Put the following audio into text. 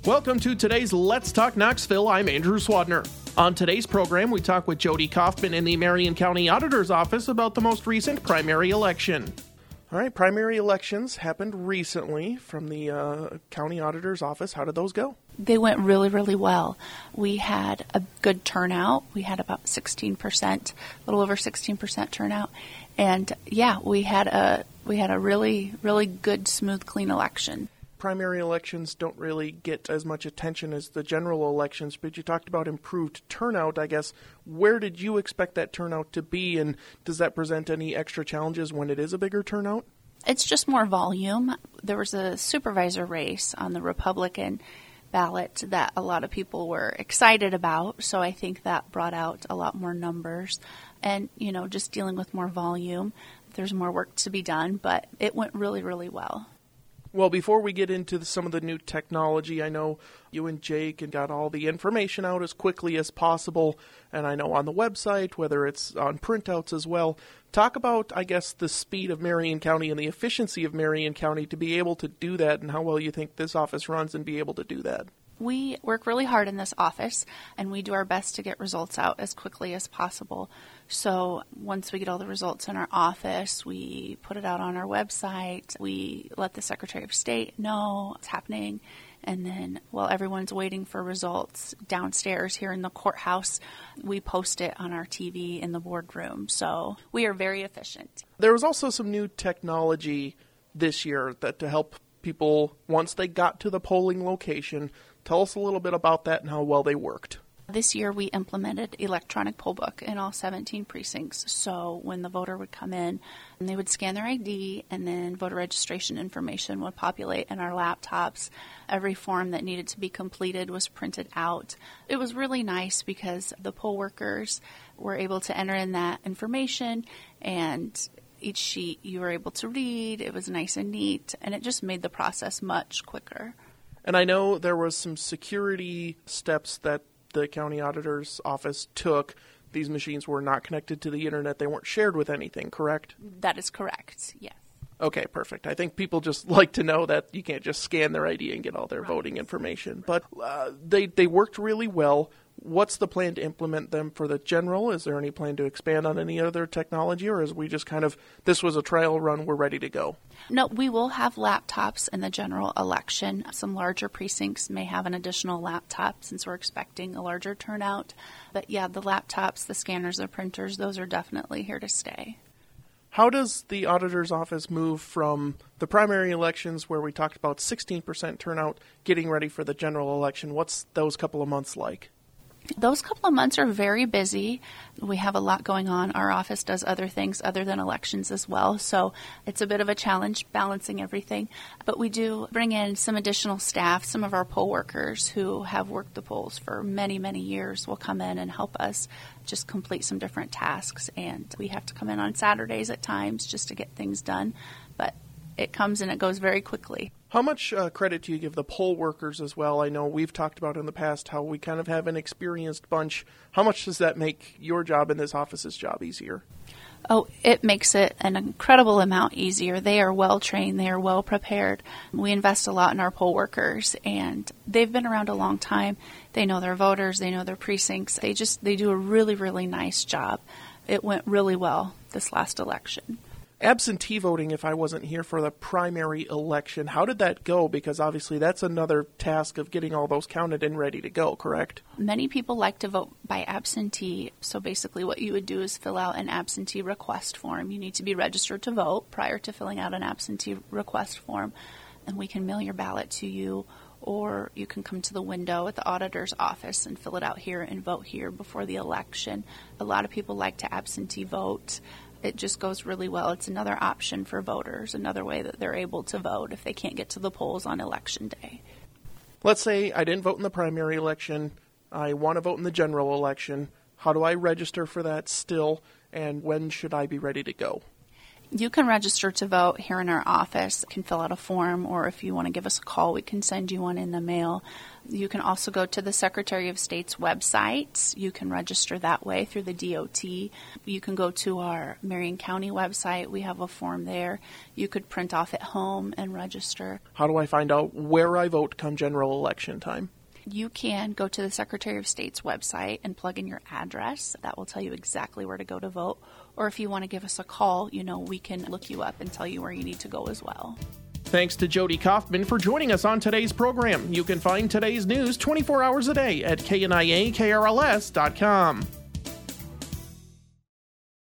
Welcome to today's Let's Talk Knoxville. I'm Andrew Swadner. On today's program, we talk with Jody Kaufman in the Marion County Auditor's Office about the most recent primary election. All right, primary elections happened recently from the County Auditor's Office. How did those go? They went really, really well. We had a good turnout. We had about 16%, a little over 16% turnout. And yeah, we had a really, really good, smooth, clean election. Primary elections don't really get as much attention as the general elections, but you talked about improved turnout, I guess. Where did you expect that turnout to be, and does that present any extra challenges when it is a bigger turnout? It's just more volume. There was a supervisor race on the Republican ballot that a lot of people were excited about, so I think that brought out a lot more numbers. And, just dealing with more volume, there's more work to be done, but it went really, really well. Well, before we get into some of the new technology, I know you and Jake got all the information out as quickly as possible, and I know on the website, whether it's on printouts as well. Talk about, I guess, the speed of Marion County and the efficiency of Marion County to be able to do that, and how well you think this office runs and be able to do that. We work really hard in this office, and we do our best to get results out as quickly as possible. So once we get all the results in our office, we put it out on our website. We let the Secretary of State know what's happening. And then while everyone's waiting for results downstairs here in the courthouse, we post it on our TV in the boardroom. So we are very efficient. There was also some new technology this year that to help people once they got to the polling location. Tell us a little bit about that and how well they worked. This year we implemented electronic poll book in all 17 precincts. So when the voter would come in, and they would scan their ID, and then voter registration information would populate in our laptops. Every form that needed to be completed was printed out. It was really nice because the poll workers were able to enter in that information, and each sheet you were able to read. It was nice and neat, and it just made the process much quicker. And I know there was some security steps that the county auditor's office took. These machines were not connected to the internet. They weren't shared with anything, correct? That is correct, yes. Okay, perfect. I think people just like to know that you can't just scan their ID and get all their voting information. But they worked really well. What's the plan to implement them for the general? Is there any plan to expand on any other technology, or is we just this was a trial run, we're ready to go? No, we will have laptops in the general election. Some larger precincts may have an additional laptop since we're expecting a larger turnout. But yeah, the laptops, the scanners, the printers, those are definitely here to stay. How does the auditor's office move from the primary elections where we talked about 16% turnout getting ready for the general election? What's those couple of months like? Those couple of months are very busy. We have a lot going on. Our office does other things other than elections as well, so it's a bit of a challenge balancing everything. But we do bring in some additional staff. Some of our poll workers who have worked the polls for many, many years will come in and help us just complete some different tasks. And we have to come in on Saturdays at times just to get things done. But it comes and it goes very quickly. How much credit do you give the poll workers as well? I know we've talked about in the past how we kind of have an experienced bunch. How much does that make your job in this office's job easier? Oh, it makes it an incredible amount easier. They are well trained. They are well prepared. We invest a lot in our poll workers, and they've been around a long time. They know their voters. They know their precincts. They do a really, really nice job. It went really well this last election. Absentee voting, if I wasn't here for the primary election, how did that go? Because obviously that's another task of getting all those counted and ready to go, correct? Many people like to vote by absentee. So basically what you would do is fill out an absentee request form. You need to be registered to vote prior to filling out an absentee request form. And we can mail your ballot to you, or you can come to the window at the auditor's office and fill it out here and vote here before the election. A lot of people like to absentee vote. It just goes really well. It's another option for voters, another way that they're able to vote if they can't get to the polls on Election Day. Let's say I didn't vote in the primary election. I want to vote in the general election. How do I register for that still, and when should I be ready to go? You can register to vote here in our office. You can fill out a form, or if you want to give us a call, we can send you one in the mail. You can also go to the Secretary of State's website. You can register that way through the DOT. You can go to our Marion County website. We have a form there. You could print off at home and register. How do I find out where I vote come general election time? You can go to the Secretary of State's website and plug in your address. That will tell you exactly where to go to vote. Or if you want to give us a call, we can look you up and tell you where you need to go as well. Thanks to Jody Kaufman for joining us on today's program. You can find today's news 24 hours a day at KNIAKRLS.com.